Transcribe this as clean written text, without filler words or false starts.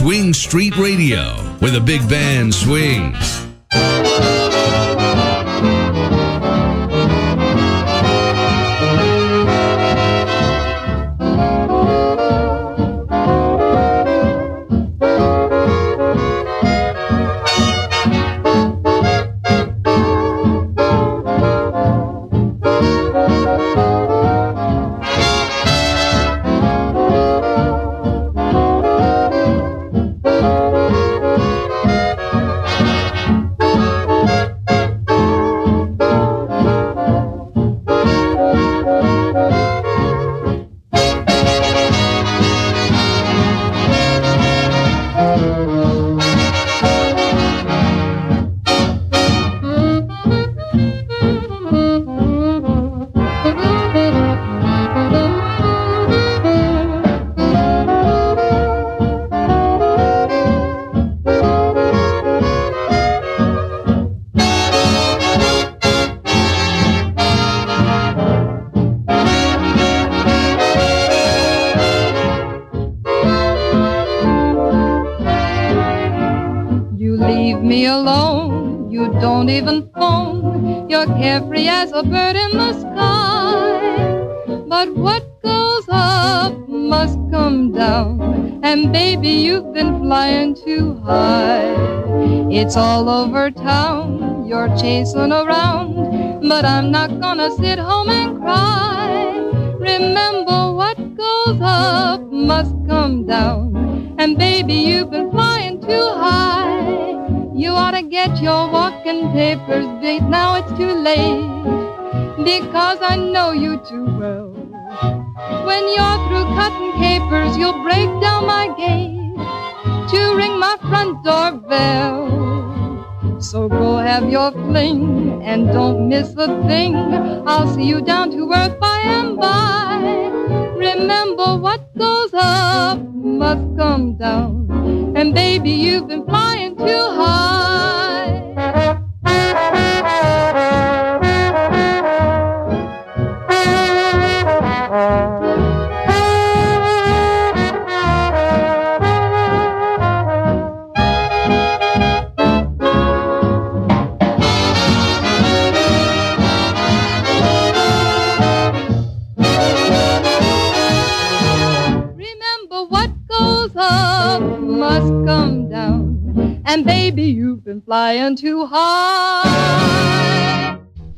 Swing Street Radio, where the big band swings. A bird in the sky, but what goes up must come down, and baby, you've been flying too high. It's all over town, you're chasing around, but I'm not gonna sit home and cry. Remember, what goes up must come down, and baby, you've been flying too high. You ought to get your walking papers, babe, now it's too late, because I know you too well. When you're through cutting capers, you'll break down my gate to ring my front door bell. So go have your fling and don't miss a thing. I'll see you down to earth by and by. Remember, what goes up must come down, and baby, you've been flying too high. Must come down, and baby, you've been flying too high.